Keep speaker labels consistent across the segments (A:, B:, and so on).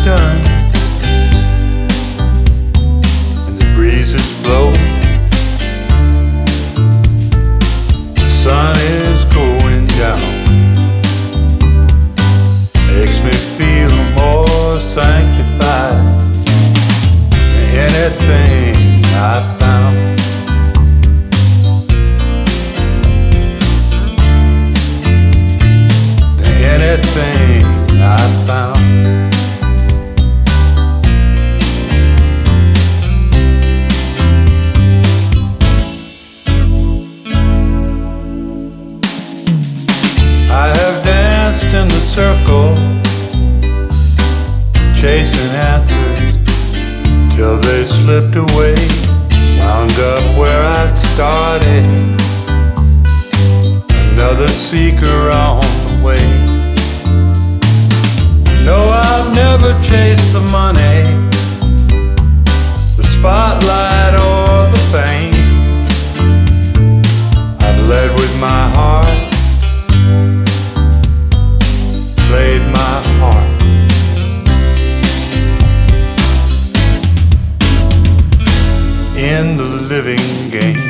A: done, and the breezes blow. The sun is going down, makes me feel more sanctified than anything I found. Anything I found. I have danced in the circle, chasing answers till they slipped away. Wound up where I started, another seeker on the way. No, I've never chased the money, the spotlight or the fame. I've led with my heart, played my part. In the living game.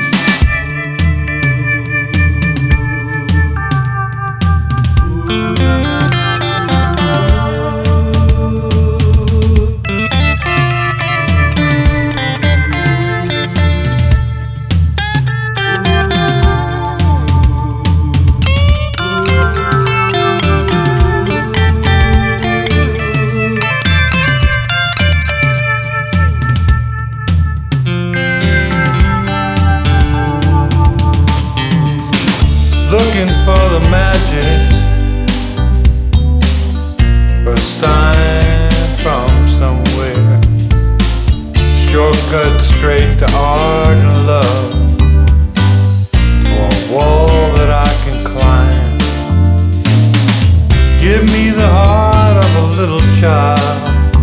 A: Looking for the magic, or a sign from somewhere. Shortcut straight to art and love, or a wall that I can climb. Give me the heart of a little child,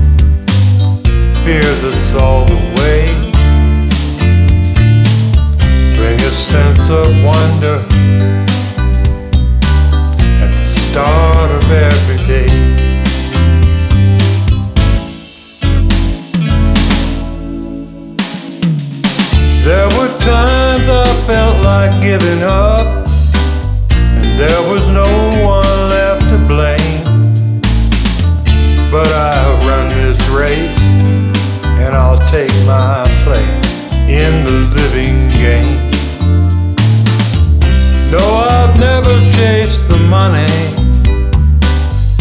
A: fear this all the way. Bring a sense of wonder, start of every day. There were times I felt like giving up, and there was no one left to blame. But I run this race, and I'll take my place in the living game. No, I've never chased the money,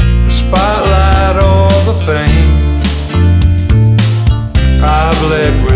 A: spotlight or the fame. I've led with